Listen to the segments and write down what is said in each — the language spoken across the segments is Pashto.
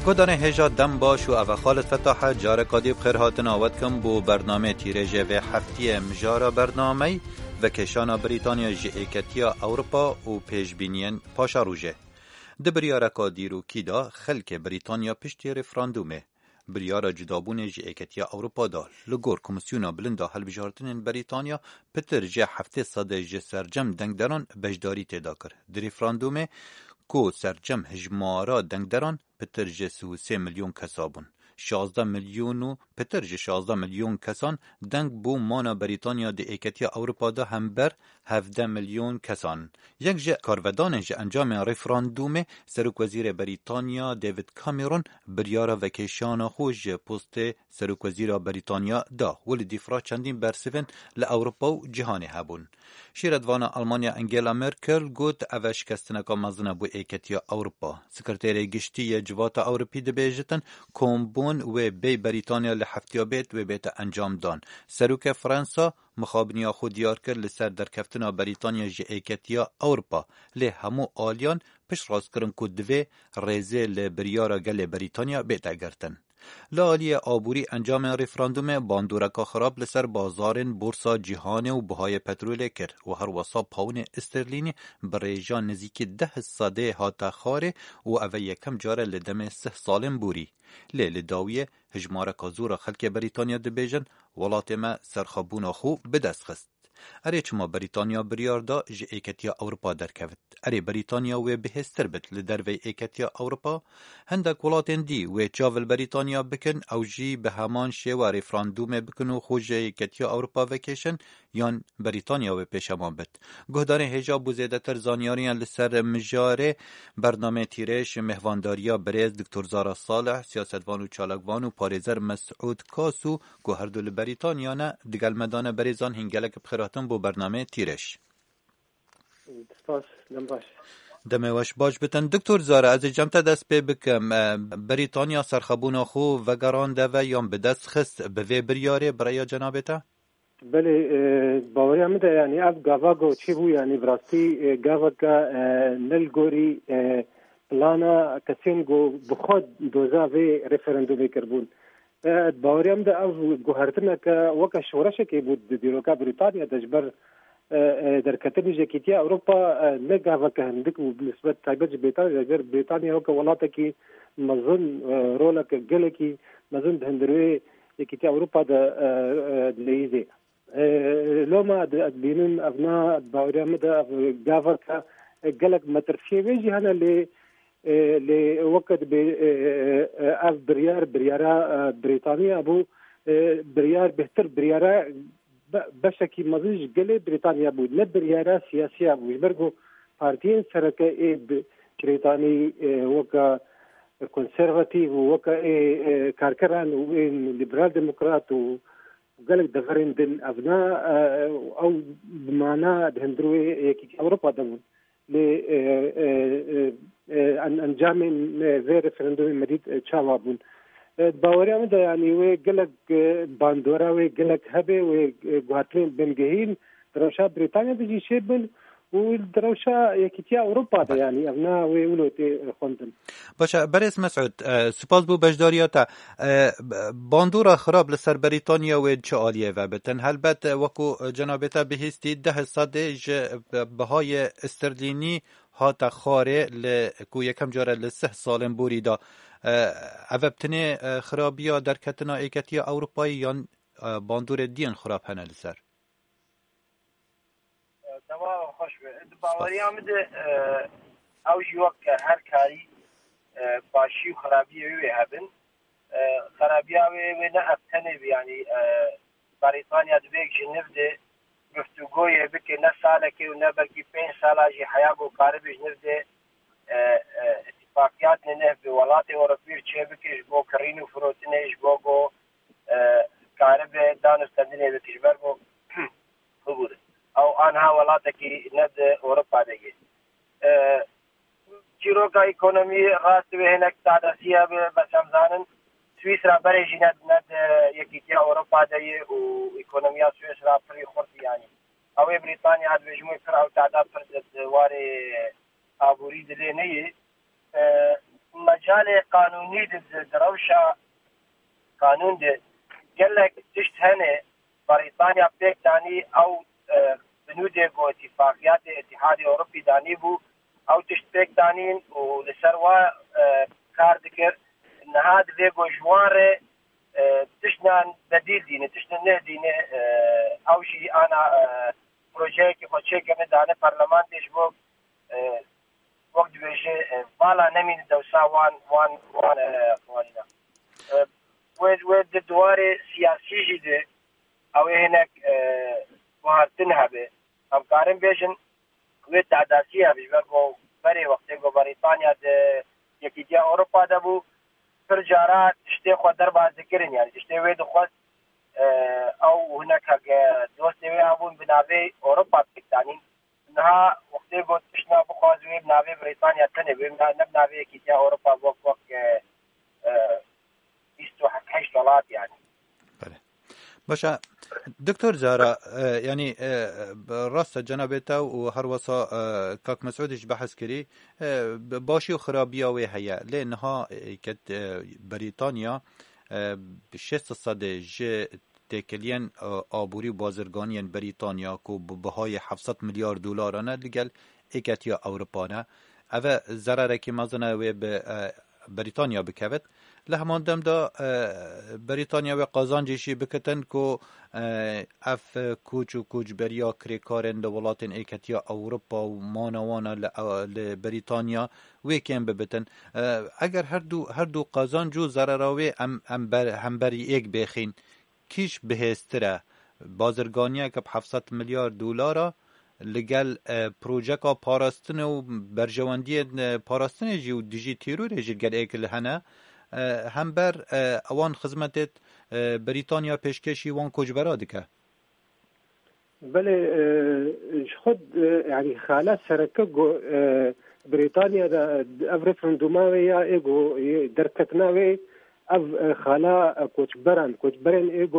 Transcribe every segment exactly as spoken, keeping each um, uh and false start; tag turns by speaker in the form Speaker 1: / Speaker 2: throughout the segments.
Speaker 1: گودان هجا دم باش و او خالد فتاح جار قادیب خیر هاتن آود کم بو برنامه تیرژه و هفتی مجارا برنامه و کشانا بریتانیا جی ایکتیا اوروپا و پیشبینین پاشا روژه. ده بریارا کادیرو کیدا خلک بریتانیا پشتی رفراندومه. بریارا جدابون جی ایکتیا اوروپا دا لگور کمیسیونا بلندا حل بجارتنین بریتانیا پتر جی هفته صده جی سرجم دنگ دران بجداری تیدا کر. ده رفراندومه کو سرجم هجمارا دنگ دران پتر جی سو سه میلیون کسابون. شازده میلیون و پتر جی شازده میلیون کسان دنگ بو مانا بریتانیا دی ایکتیا اوروپا دا هم بر هفده میلیون کسان. یک جه کارودان جه انجام رفراندوم سروک وزیر بریتانیا دیوید کامرون بریارا وکیشان خوش پست سروک وزیر بریتانیا دا ولی دیفرا چندین برسفن لأوروپا و جهانی هبون. شیردوان آلمانیا انگیلا مرکل گوت اوش کستنکا مزنه بو ایکتیا اوروپا. سکرتیر گشتی جوات اوروپی دی بیجتن کومبون و بی بریتانیا لحفتیا بیت و بیت انجام دان. سروک فرانسا مخابنیا خود دیار کرد لسر درکفتنا بریتانیا جی ایکتیا اوروپا لی همو آلیان پش راست کرن که دوی ریزه لبریارا گل بریتانیا بیت اگرتن. لالی آبوری انجام رفراندوم باندورکا خراب لسر بازارن بورسا جهان و بهای پترول کرد و هر وصا پاون استرلینی بریجان نزیک ده ساده هاتا خاره و اوه یکم جاره لدم سه سالن بوری. لی لداویه هجمارکا زورا خلک بریتانیا دبیجن ولات ما سرخابون خو بدست خست. اره چما بریتانیا بریار دا جی ایکتیا اوروپا درکوت. اره بریتانیا و بهستر بت لدر وی ایکتیا اوروپا هندک ولاتن دی و چاول بریتانیا بکن او جی به همان شیوه رفراندوم بکن و خو جی ایکتیا اوروپا وکیشن یان بریتانیا و پیشمان بت. گهدان هجا بوزیده تر زانیاریان لسر مجاره برنامه تیرش مهوانداریا بریز دکتر زارا صالح سیاستوان و چالکوان و پاریزر مسعود کاسو گوهردو لبریتانیا نه دگل مدان بریزان هنگلک بخیراتن بو برنامه تیرش.
Speaker 2: سپاس دم باش.
Speaker 1: دمه واش باش بتن دکتر زارا از جمتا دست پی بکم بریتانیا سرخبون خو وگرانده و یان به دست خست به وی بریاره برای جنابتا؟
Speaker 2: بله باوری همده یعنی اف گاواگو چی بو یعنی براستی گاواگا نلگوری پلانا کسین گو بخود دوزا وی رفرندومی کربون باوری همده اف گوهرتنه که وکا شورشه که بود دیروکا بریتانیا دجبر در کتنی جکیتیا اوروپا نگاوا که هندک و نسبت تایبت بریتانیا اگر بریتانیا وکا ولاتا کی مزون رولا که گله کی مزون هندروی جکیتیا اوروپا دا لیزی لوما بینن ابنا باوریا مده گاوا که گلک مترفیه ویجی هنه لی لی وقت اف بریار بریارا بریتانیا ابو بریار بهتر بریارا بشکی مزیج گله بریتانیا بود نه بریارا سیاسی بود برگو پارتیین سرکه ای بریتانی وکا کنسرواتیو وکا ای کارکران و لیبرال دموکرات و گلک دغرندن ابنا او بمانا دهندروی یکی اوروپا دمون لی انجام وی رفرندوم مدید چاوا بون باوری هم ده یعنی وی گلک باندورا وی گلک هبه وی گوهاتلین بنگهین دروشا بریتانیا بجی شیبن و دروشا یکیتیا اوروپا ده یعنی ابنا وی اولو تی خوندن.
Speaker 1: باشه برس مسعود سپاس بو بجداریاتا باندورا خراب لسر بریتانیا و چه آلیه و بتن هلبت وکو جنابتا بهستی ده ساده بهای استرلینی هاتا خاره لکو یکم جاره لسه سالن بوری دا اوبتنه خرابیا در کتنا ایکتیا اوروپایی یان باندور دین خراب هنه لسر
Speaker 3: تمام خوش به باوری آمده اوجی وقت هر کاری باشی و خرابی وی هبن خرابی وی نه ابتنه یعنی بریتانیا دبیک جنب ده گفتگوی بکه نه ساله که و نه بلکی پنج ساله جی حیاب و کاربش نفده اتفاقیات نه به ولات اوروپی چه بکش بو کرین و فروتنش بو بو کارب دانستندنه بکش برگو خبوره او آنها ولاته که ند اوروپا دیگه چیروکا اکونومی راست به هنک تادسیه بسامزانن سویسرا برای ند ند یکیتیا اوروپا دیگه و اکونومیا سویسرا پری خورد یعنی او بریتانیا هد بجموی پر او تعداد پر دواره آبوری دلی نیه مجال قانوني دروشة قانون ده قال لك تشت هنا بريطانيا بيك داني أو بنودة جو اتفاقيات الاتحاد الأوروبي داني بو أو تشت بيك دانين ولسروا كار ذكر إن هذا ذيقو جواره تشنا بديل دينه تشنا نه دينه أو شيء أنا بروجي كي خدشي كم دانه برلمان تشبه وقت بيجي بالا نمين دوسا وان وان وان خوانينا ود ود الدواري سياسي جدي أو هناك وهرتنها به أم كارم بيجن ود تعداسيها بيجبروا بري وقتي بريطانيا ده يكيديا أوروبا دبو فرجارات تشتي خو دربا ذكرين يعني تشتي ويد خو أو هناك دوستي ويابون بنابي أوروبا بتكتانين إنها وقتي قلت تشنا بخوازوي بنابي بريطانيا تنبي نبنابي كيديا أوروبا وق وق يستو حكيش طلات يعني.
Speaker 1: باشه دکتر زارا يعني راست جنابته و هر وسا كاك مسعودش بحث كري باشي و خرابيا و هيا لانها كت بريطانيا بشست صد ج تکلین آبوری بازرگانیان بریتانیا کو بهای هفتصد میلیارد دلار نه لگل ایکتیا اروپا اوه ضرره که مزنه و به بریتانیا بکوت لهمان دم دا بریتانیا و قازانجیشی بکتن کو اف کوچ و کوچ بریا کریکارن دولاتن ایکتیا اروپا و مانوانا لبریتانیا ویکن ببتن اگر هر دو هر دو قازانجو ضرراوی هم بری ایک بخین کیش بهستره بازرگانیه که هفتصد میلیارد دلار لگل پروژکا پاراستن و برجواندی پاراستن جی و دیجی تیرور جی گل ایکل هنه هم بر اوان خدمتت بریتانیا پیشکشی وان کجبرا دکه
Speaker 2: بله خود يعني خالات سرکه بريطانيا اف ريفرندوماوي يا ايجو دركتناوي اف خالا كوتشبران كوتشبران ايجو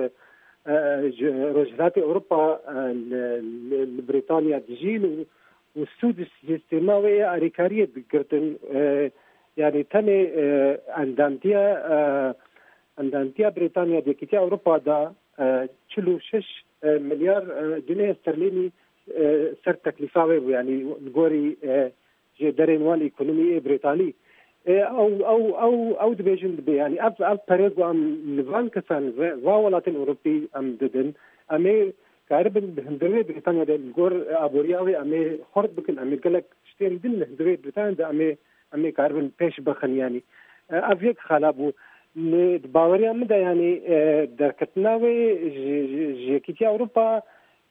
Speaker 2: روجلات اوروبا لبريطانيا دجيل والسود السيستماوي اريكاريه دكرتن يعني تاني اندانتيا اندانتيا بريطانيا ديكيتيا اوروبا دا تشلو شش مليار جنيه استرليني سر تكلفاوي يعني الجوري جدرين وان ايكونومي بريطاني او او او او دبيجن يعني اف اف باريغو ام لفان كسان واولات الاوروبي ام ددن امي كاربن بهندوي بريطانيا ده الجور ابورياوي امي خرد بكن امي قالك شتين دل هندوي بريطانيا ده امي امي كاربن بيش بخن يعني افيك خلابو باوريا مده يعني دركتناوي جيكيتي اوروبا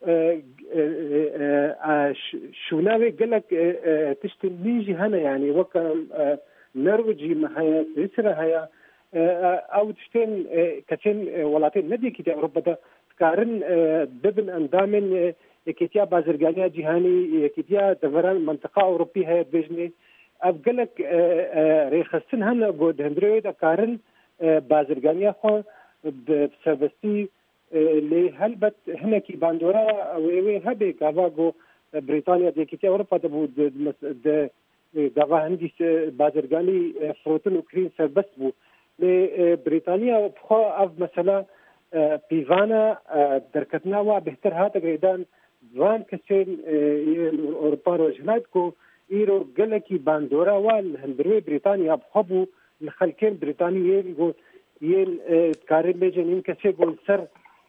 Speaker 2: شوناوي قالك تشتي نيجي هنا يعني وكم نرويجي معايا سويسرا هيا او تشتين كتين ولاتين ندي كيتي اوروبا ده كارن دبن اندامن كيتيا بازرگانيا جهاني كيتيا دوران منطقه اوروبيه هي بجني ابقلك ريخصن هنا بود هندروي ده كارن بازرگانيا خو بسبستي اللي هلبت هنا كي باندورا وي هبي كافاغو بريطانيا دي كيتيا اوروبا ده بود دغه هندي بازرگاني فروتن اوكرين سربست بو لبريطانيا بخو اف مثلا بيفانا دركتنا وا بهتر هذا قيدان وان كسين اوروبا روجناتكو ايرو قلكي باندورا وال هندروي بريطانيا بخبو الخلكين بريطانيين يقول يل كارين بيجن كسي يقول سر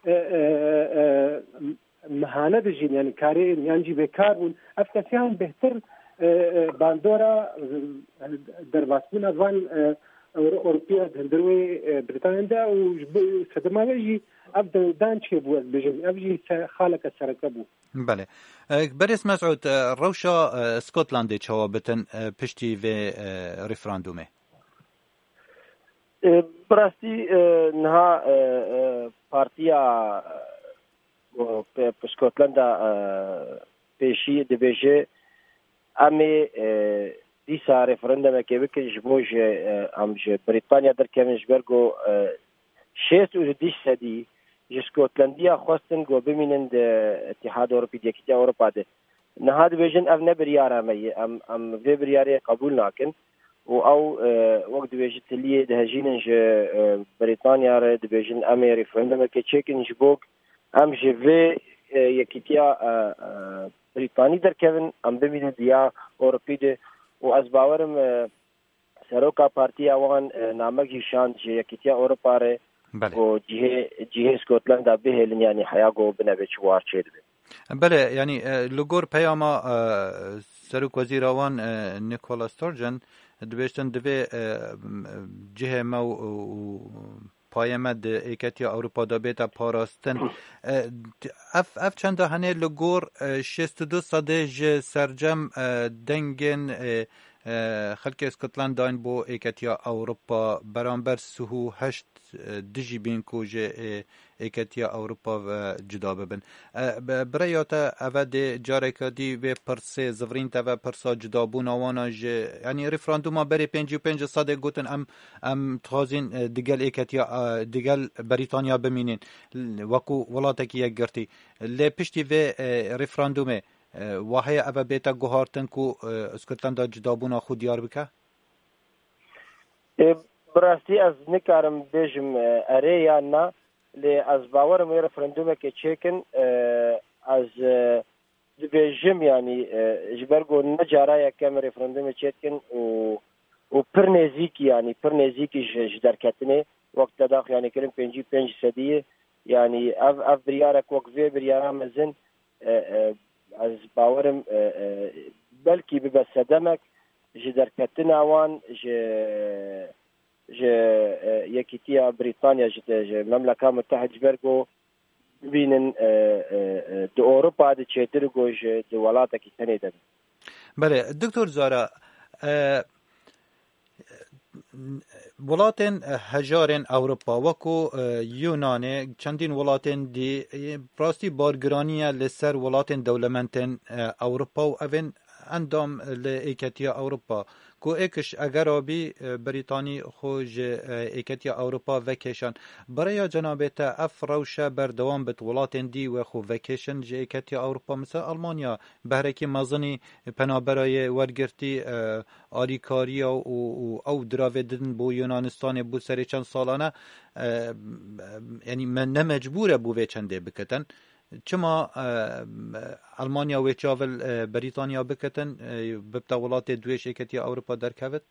Speaker 2: مهانه دجين يعني كارين ينجي بكارون افتسيان بهتر باندورا درباسمون وان اوروبيا هندروي بريطانيا دا وسدماجي ابدا دانشي بو بيجن ابجي خالك السركبو
Speaker 1: بله بريس مسعود روشا اسكتلند جوابتن پشتی و ريفراندومه
Speaker 3: براستی نها پارتیا اسکتلندا پیشی دبیجه امی دیسا رفرندم که بکش بوج امج بریتانیا در کمش برگو شیست و دیش سدی اسکتلندیا خواستن گو بمینند اتحاد اروپی دیکتی اروپا ده نهاد بیژن اف نبریاره می ام ام وی بریاره قبول نکن و او وقت دبیجت لیه دهجینن ج بریتانیا را دبیجن امی ریفرندوم که چکن جبوک ام جوه یکیتیا بریتانی در کevin ام ببینه دیا اروپی ده و از باورم سروکا پارتی اوان نامگی شان ج یکیتیا اروپا را و جه جه اسکاتلند به هلن یعنی حیاگو بنوی چوار چید
Speaker 1: بله یعنی لگور پیاما سروک وزیر اوان نیکولا ستورجن دبیشتن دوی جه ما و پایمد ایکتی اروپا دا بیتا پاراستن اف اف چند هنه لگور شست دو ساده ج سرجم دنگن خلق اسکاتلند داین بو ایکتی اروپا برانبر سهو هشت دجی بین کو ج ایکتی اروپا و جدا ببن برایاتا اود جاره کدی و پرسه زورین تا و پرسا جدا بون آوانا ج یعنی رفراندوما بری پنجی و پنج ساده گوتن ام ام تخازین دیگل ایکتی دیگل بریتانیا بمینین وکو ولاتا یک گرتی لی پشتی و رفراندومه وحی اوه بیتا گوهارتن کو اسکاتلند جدا بونا خود دیار بکه؟
Speaker 3: براستی از نکارم بیجم اره یا نه لی از باورم وی رفراندومه که چیکن از بیجم یعنی جبرگو نجارا یکم رفراندومه چیکن و و پر نزیکی یعنی پر نزیکی جدرکتنه وقت داخل یعنی کریم پنجی پنج صدیه یعنی اف اف بریارک وقفه بریارا مزن از باورم بلکی ببسدمک جدرکتن اوان ج ج یکیتیا بریتانیا ج مملکه متحده برگو ببینن دو اروپا د چیترگو ج د ولاتا کی تنیدن.
Speaker 1: بله دکتر زارا ولاتن هجارن اروپا وکو یونان چندین ولاتن دی پراستی بارگرانیه لسر ولاتن دولمنتن اروپا و اوین اندام لایکتیا اروپا کو اکش اگر آبی بریتانی خوش ایکتیا اروپا وکیشن برای جنابت اف روشه بردوام بت ولاتن دی و خو وکیشن جه ایکتیا اروپا مثل آلمانیا بهرکی مزنی پنا برای ورگرتی آلیکاریا و او دراوه دن بو یونانستان بو سری چند سالانه یعنی من نمجبوره بو وی چنده بکتن چما آلمانیا و چاول بریتانیا بکتن ببتا ولات دویش ایکتیا اروپا در کوت؟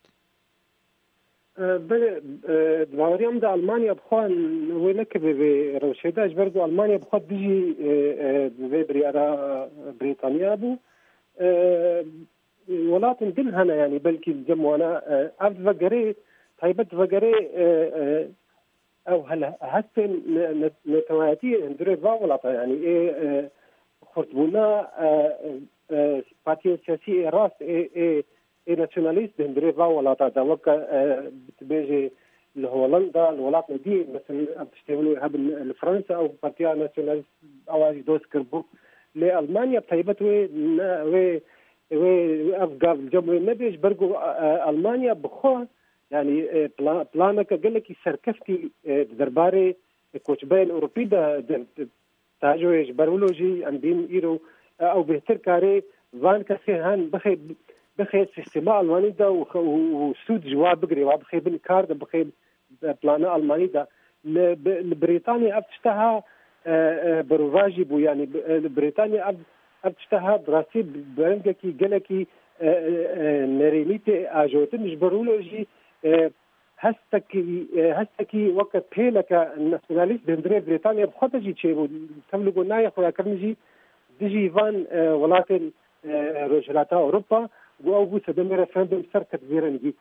Speaker 2: بله دواریام دا آلمانیا بخوان و نکبه به روشیده اجبرگو آلمانیا بخواد دیجی به بریارا بریتانیا بو ولات دل هنا يعني بلكي الجموانا أف فقري طيبت فقري أو هلا هسه نتواتي اندري فاولاتا يعني إيه خرطبونا باتيو سياسي راس إيه إيه إيه ناسيوناليست اندري فاولاتا دوكا بتبيجي لهولندا الولايات دي مثلا بتشتغلوا هب لفرنسا أو باتيو ناسيوناليست أو دوس كربو لألمانيا طيبت وي وي وي أفقاف الجمهورية نبيش برجو ألمانيا بخوا يعني بلانك قال لك سركفتي درباري كوتشبين أوروبي دا تاجويش برولوجي عندين إيرو أو بهتر كاري فان كسي هان بخي بخي سيستما ألماني دا وسود جواب بقري وبخي بالكار دا بخي بلانا ألماني دا لبريطانيا أفتشتها بروفاجي بو يعني بريطانيا أفتشتها براسي برنجكي قالكي نريميتي آجوتن جبرولوجي هستكي هستكي وقت هيلك الناسيوناليست بندري بريطانيا بخطجي تشيبو تملكوا نايا خويا كرنجي ديجي فان ولكن رجلاتا أوروبا وأو بوسا دم رفرندوم سركت زيرنجي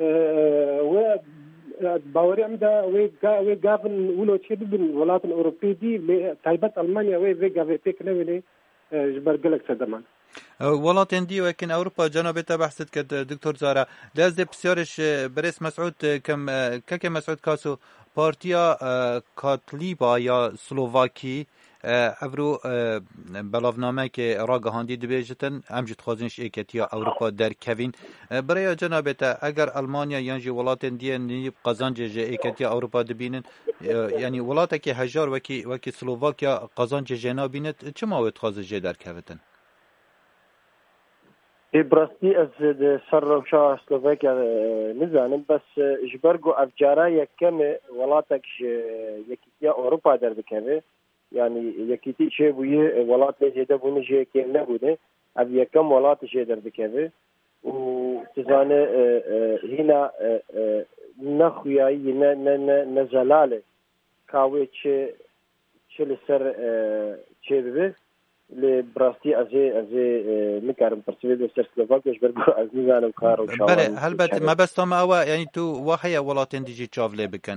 Speaker 2: و باوري عمدا وي وي غافن ولو تشيب بالولايات الأوروبية دي تايبت ألمانيا وي وي غافيتك نويني جبر قلق سدمان
Speaker 1: ولاتن دي ولكن أوروبا جنابت بحثت كد دكتور زارا لازم بسيارش بريس مسعود كم كك مسعود كاسو بارتيا كاتليبا يا سلوفاكي افرو بلاونامه که راگهاندی دبیجتن امجد خوازنش ایکتیا اروپا در کوین برای جنابت اگر آلمانیا یعنی ولاتن دی نیب قزانج ایکتیا اروپا دبینن یعنی ولاته که هجار وکی وکی سلوواکیا قزانج جنا بینت چه ماوت خوازنج در کوتن
Speaker 4: براستی از سر روشا سلوواکیا نزانم بس جبرگو افجارا یکم ولاتک یکیتیا اوروپا در بکنه yani yekiti şey bu ye velat jede bunu je kem ne bude ab yekam velat je der dikeve u tizane hina nakhuyai ne ne ne zalale kawe çe çel ser çevbe le brasti az az مكارم perspective ser Slovakia جبرگو az nizanım karo şawa
Speaker 1: بله البته ما بس تام او yani tu وحي ولاتن ديجي چاوله بكن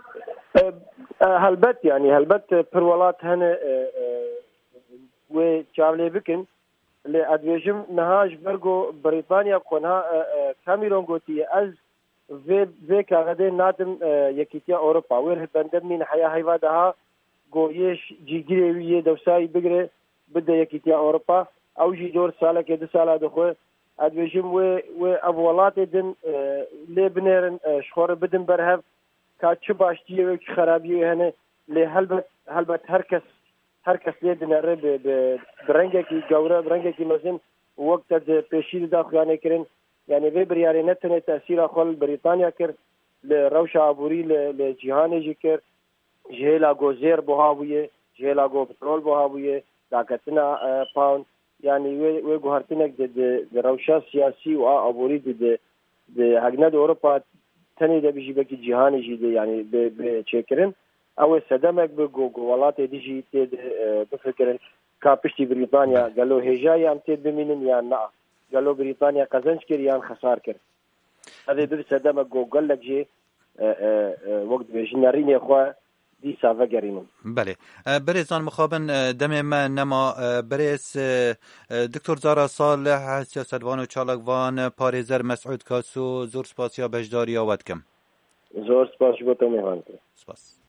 Speaker 4: هلبت يعني هلبت برولات هنا و چاوله بكن لادويجم نهاج برغو بريطانيا كونها كاميرون غوتي از في في كاغدي ناتم يكيتيا اوروبا وير بندم من حياه هيفادها غويش جيجري دوساي بغري بده يكيتيا اوروبا او جي دور ساله كده ساله دخو ادويجم و و اولات دن لبنرن شخور بدن برهف كاتش باشتي و خرابي هنا لهلبت هلبت هركس هركس لدن رب برنجكي جوره برنجكي مزن وقت د بيشيد داخلانه كرن يعني في برياري نتنه تاثير خل بريطانيا كر لروشا ابوري لجهان جكر جهلا غوزير بوهاويه جهلا غو بترول بوهاويه داكتنا باوند يعني و غهرتنك د روشا سياسي و ابوري د د هجنه اوروبا تاني ده بيجي بكي جهاني جدي يعني بتشكرن او صدمك بغولات ديجي تد بفكرن كابشتي بريطانيا قالوا هجاي ام تد بمنن يا نا قالوا بريطانيا قزنج كر يا خسار كر هذا بس صدمك قال لك جي وقت بيجنارين يا اخوا دي سافا جرينم
Speaker 1: بله بريزان مخابن دم ما نما بريس دكتور زارا صالح سیاستوان و چالاکوان پاريزر مسعود کاسو زور سپاسیا بجداریا ودکم
Speaker 4: زور سپاس بو تو میهان
Speaker 1: سپاس